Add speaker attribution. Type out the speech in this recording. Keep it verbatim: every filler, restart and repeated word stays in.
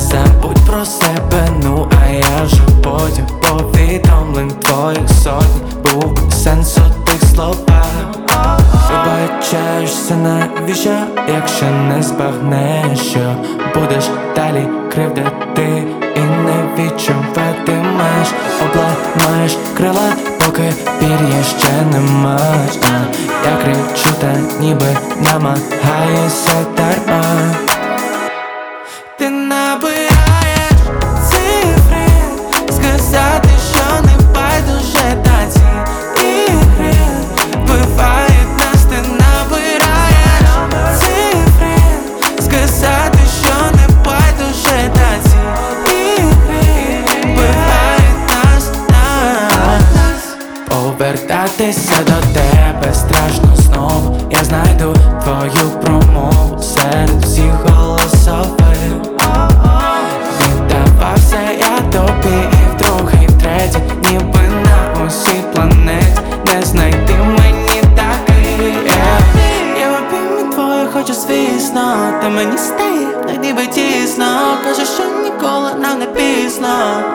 Speaker 1: забудь про себе, ну а я вже потім повідомлень твоїх сотні. Був би сенс у тих словах. Вибачаєшся навіщо, якщо не збагнеш, що будеш далі кривдити і не відчуватимеш. Обламаєш крила, поки пір'я ще не маєш. А я кричу, та ніби намагаюся дарма. Ти набираєш цифри, сказати, що не байдуже, та ці ігри вбивають нас. Ти набираєш цифри, сказати, що не байдуже, та ці ігри вбивають нас, нас. Повертатися до тебе страшно знову. Я знайду твою промову серед всіх голосових. Віддавався я тобі і вдруге, і втретє, ніби на усій планеті не знайти мені такий. Я в обіймі твоє хочу, звісно, та мені стає, так ніби тісно. Кажеш, що ніколи нам не пізно.